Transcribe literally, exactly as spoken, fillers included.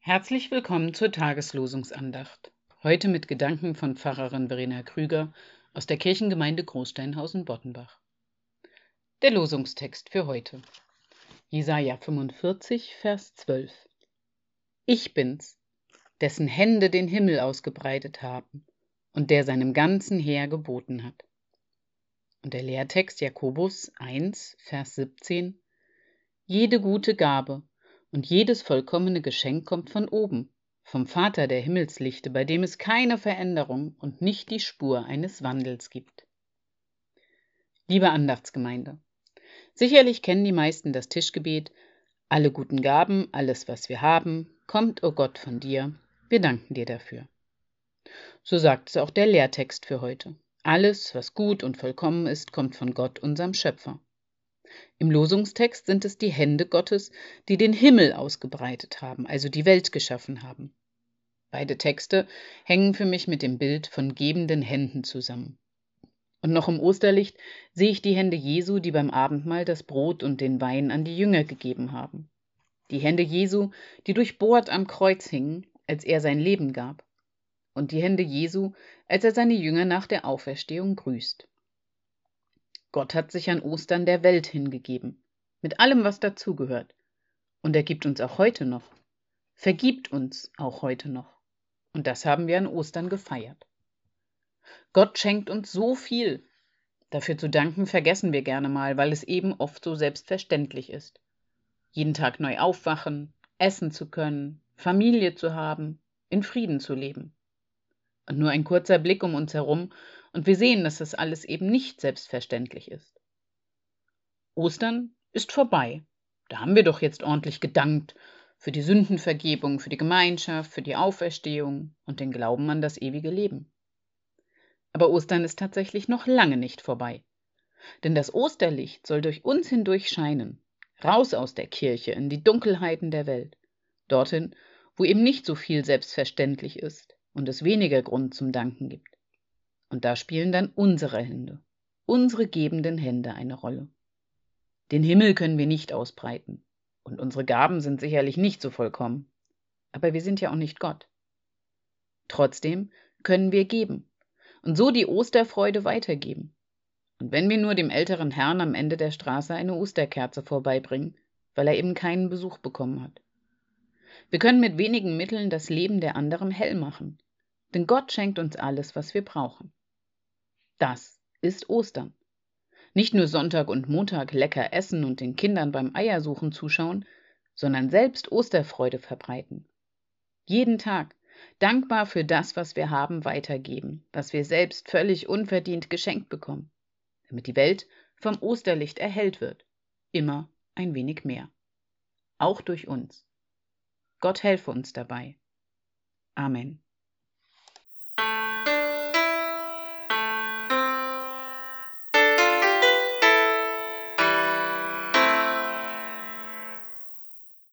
Herzlich willkommen zur Tageslosungsandacht. Heute mit Gedanken von Pfarrerin Verena Krüger aus der Kirchengemeinde Großsteinhausen-Bottenbach. Der Losungstext für heute. Jesaja fünfundvierzig, Vers zwölf. Ich bin's, dessen Hände den Himmel ausgebreitet haben und der seinem ganzen Heer geboten hat. Und der Lehrtext Jakobus eins, Vers siebzehn. Jede gute Gabe und jedes vollkommene Geschenk kommt von oben, vom Vater der Himmelslichte, bei dem es keine Veränderung und nicht die Spur eines Wandels gibt. Liebe Andachtsgemeinde, sicherlich kennen die meisten das Tischgebet: Alle guten Gaben, alles, was wir haben, kommt, o Gott, von dir. Wir danken dir dafür. So sagt es auch der Lehrtext für heute. Alles, was gut und vollkommen ist, kommt von Gott, unserem Schöpfer. Im Losungstext sind es die Hände Gottes, die den Himmel ausgebreitet haben, also die Welt geschaffen haben. Beide Texte hängen für mich mit dem Bild von gebenden Händen zusammen. Und noch im Osterlicht sehe ich die Hände Jesu, die beim Abendmahl das Brot und den Wein an die Jünger gegeben haben. Die Hände Jesu, die durchbohrt am Kreuz hingen, als er sein Leben gab. Und die Hände Jesu, als er seine Jünger nach der Auferstehung grüßt. Gott hat sich an Ostern der Welt hingegeben, mit allem, was dazugehört. Und er gibt uns auch heute noch, vergibt uns auch heute noch. Und das haben wir an Ostern gefeiert. Gott schenkt uns so viel. Dafür zu danken vergessen wir gerne mal, weil es eben oft so selbstverständlich ist. Jeden Tag neu aufwachen, essen zu können, Familie zu haben, in Frieden zu leben. Und nur ein kurzer Blick um uns herum und wir sehen, dass das alles eben nicht selbstverständlich ist. Ostern ist vorbei. Da haben wir doch jetzt ordentlich gedankt für die Sündenvergebung, für die Gemeinschaft, für die Auferstehung und den Glauben an das ewige Leben. Aber Ostern ist tatsächlich noch lange nicht vorbei. Denn das Osterlicht soll durch uns hindurch scheinen, raus aus der Kirche in die Dunkelheiten der Welt, dorthin, wo eben nicht so viel selbstverständlich ist und es weniger Grund zum Danken gibt. Und da spielen dann unsere Hände, unsere gebenden Hände eine Rolle. Den Himmel können wir nicht ausbreiten und unsere Gaben sind sicherlich nicht so vollkommen, aber wir sind ja auch nicht Gott. Trotzdem können wir geben und so die Osterfreude weitergeben. Und wenn wir nur dem älteren Herrn am Ende der Straße eine Osterkerze vorbeibringen, weil er eben keinen Besuch bekommen hat. Wir können mit wenigen Mitteln das Leben der anderen hell machen, denn Gott schenkt uns alles, was wir brauchen. Das ist Ostern. Nicht nur Sonntag und Montag lecker essen und den Kindern beim Eiersuchen zuschauen, sondern selbst Osterfreude verbreiten. Jeden Tag dankbar für das, was wir haben, weitergeben, was wir selbst völlig unverdient geschenkt bekommen, damit die Welt vom Osterlicht erhellt wird. Immer ein wenig mehr. Auch durch uns. Gott helfe uns dabei. Amen.